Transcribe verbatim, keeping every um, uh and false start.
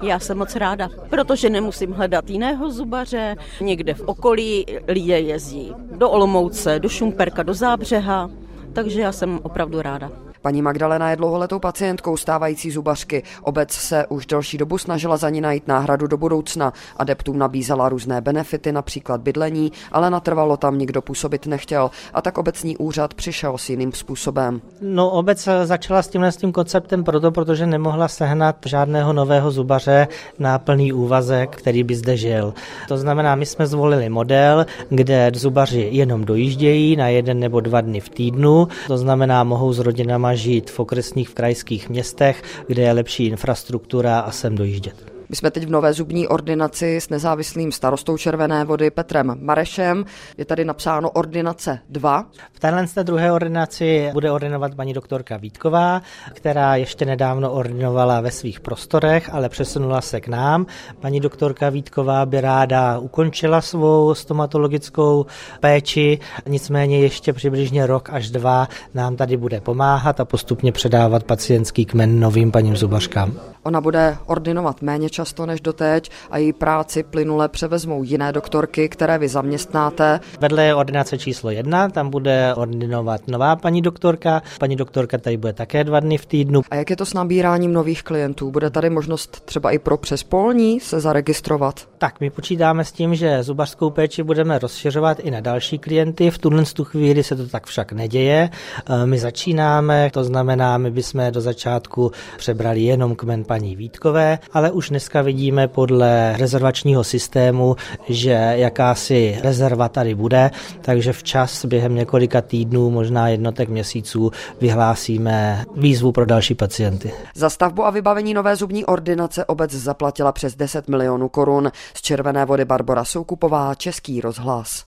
Já jsem moc ráda, protože nemusím hledat jiného zubaře. Někde v okolí lidé jezdí do Olomouce, do Šumperka, do Zábřeha, takže já jsem opravdu ráda. Paní Magdalena je dlouholetou pacientkou stávající zubařky. Obec se už delší dobu snažila za ní najít náhradu do budoucna. Adeptům nabízela různé benefity, například bydlení, ale natrvalo tam nikdo působit nechtěl. A tak obecní úřad přišel s jiným způsobem. No, obec začala s tímhle s tím konceptem proto, protože nemohla sehnat žádného nového zubaře na plný úvazek, který by zde žil. To znamená, my jsme zvolili model, kde zubaři jenom dojíždějí na jeden nebo dva dny v týdnu. To znamená, mohou s rodinama žít v okresních, v krajských městech, kde je lepší infrastruktura a sem dojíždět. My jsme teď v nové zubní ordinaci s nezávislým starostou Červené Vody Petrem Marešem. Je tady napsáno ordinace dva. V téhle druhé ordinaci bude ordinovat paní doktorka Vítková, která ještě nedávno ordinovala ve svých prostorech, ale přesunula se k nám. Paní doktorka Vítková by ráda ukončila svou stomatologickou péči, nicméně ještě přibližně rok až dva nám tady bude pomáhat a postupně předávat pacientský kmen novým paním zubařkám. Ona bude ordinovat méně často než doteď a její práci plynule převezmou jiné doktorky, které vy zaměstnáte. Vedle je ordinace číslo jedna, tam bude ordinovat nová paní doktorka. Paní doktorka tady bude také dva dny v týdnu. A jak je to s nabíráním nových klientů? Bude tady možnost třeba i pro přespolní se zaregistrovat? Tak, my počítáme s tím, že zubařskou péči budeme rozšiřovat i na další klienty. V tuhle chvíli se to tak však neděje. My začínáme, to znamená, my bychom do začátku přebrali jenom kmen paní Vítkové, ale už dneska vidíme podle rezervačního systému, že jakási rezerva tady bude, takže včas během několika týdnů, možná jednotek měsíců vyhlásíme výzvu pro další pacienty. Za stavbu a vybavení nové zubní ordinace obec zaplatila přes deset milionů korun. Z Červené Vody Barbora Soukupová, Český rozhlas.